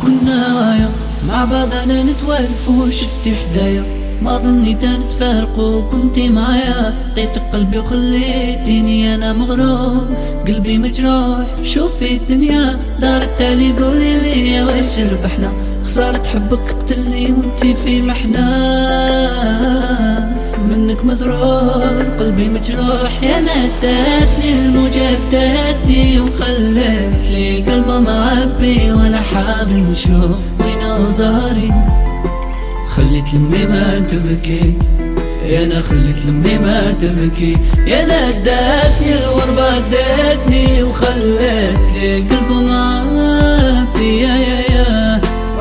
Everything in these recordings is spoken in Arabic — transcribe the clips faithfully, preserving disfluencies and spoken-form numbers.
كنا مع بعضنا نتوالف وشفتي حدايا، ما ظنيت نتفارقوا كنتي معايا. عطيتك قلبي وخليتيني انا مغروم، قلبي مجروح شوفي الدنيا دارت علي. قولي لي واش ربحنا؟ خسارة حبك قتلني وانتي في محنة، منك مذرور قلبي مجروح. يا نادتني الموجة داتني وخلت لي قلب معبي، وانا حابل نشوف وين اوزاري. خليت لمي ما تبكي، يا انا خليت لمي ما تبكي. يا نادتني الغربة داتني وخلت لي قلب معبي. يا يا يا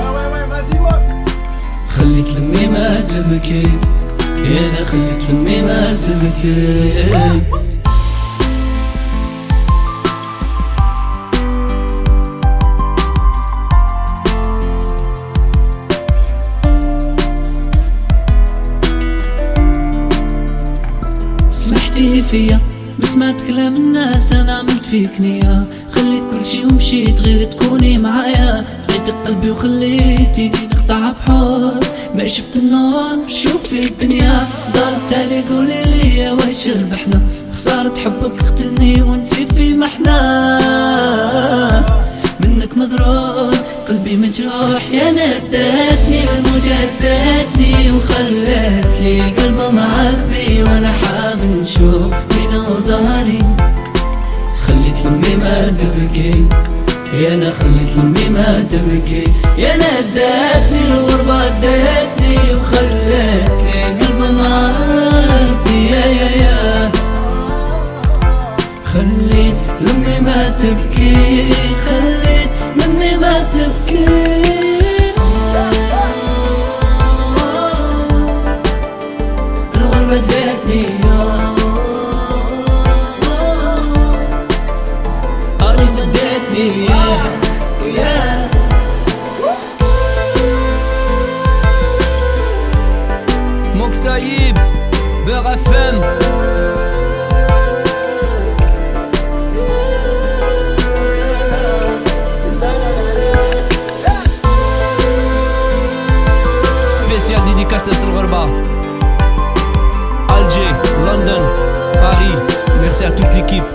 خليت لمي ما تبكي، يا انا خليت لمي ما تبكي. سمحتي فيا ما سمعت كلام الناس، انا عملت فيك نية. خليت كل شي ومشيت غير تكوني معايا. عطيتك قلبي وخليتيني نقطع بحور، ما شفت النور شوفي الدنيا دارت علي. قولي لي واش ربحنا؟ خسارة حبك قتلني وانتي في محنة، منك مذرور قلبي مجروح. يا نادتني الموجة داتني وخلت لي قلب معبي، وانا حابب نشوف وين اوزاري. خليت لمي ما تبكي، يا انا خليت لمي ما تبكي. يا نادتني الغربة داتني وخلت لي قلب معبي. يا يا يا خليت لمي ما تبكي، خليت لمي ما تبكي. الغربة داتني أرض سدتني يا Moxaïb, Beurre F M. Spécial dédicace à الغربة. Alger, London, Paris. Merci à toute l'équipe.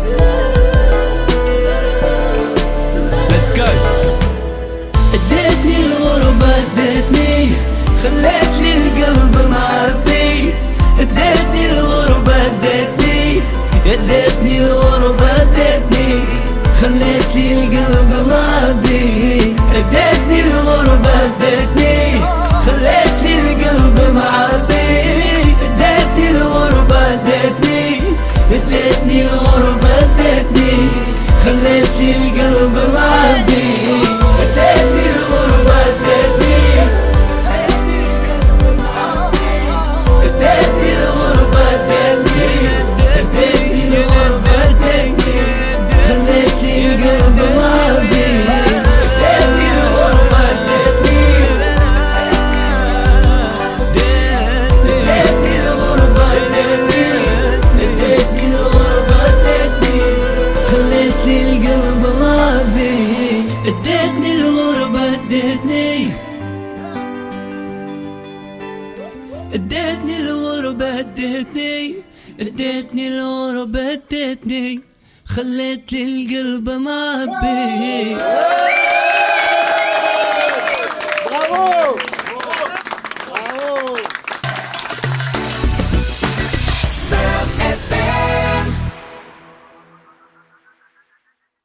Let's go. اديتني الغربة اديتني خلت لي القلب معبي. اديتني الغربة اديتني، اديتني الغربة اديتني خلت لي القلب معبي. اديتني الغربة اديتني خلت لي القلب معبي. اديتني الغربة اديتني، اديتني الغربة اديتني خلت لي القلب معبي. اديتني الغربة اديتني، اديتني الغربة اديتني، اديتني الغربة اديتني خلت لي القلب معبي. اديتني الغربة اديتني، اديتني الغربة اديتني، اديتني الغربة اديتني خلت لي القلب معبي. اديتني الغربة اديتني، اديتني الغربة اديتني، اديتني الغربة اديتني خلت لي القلب معبي.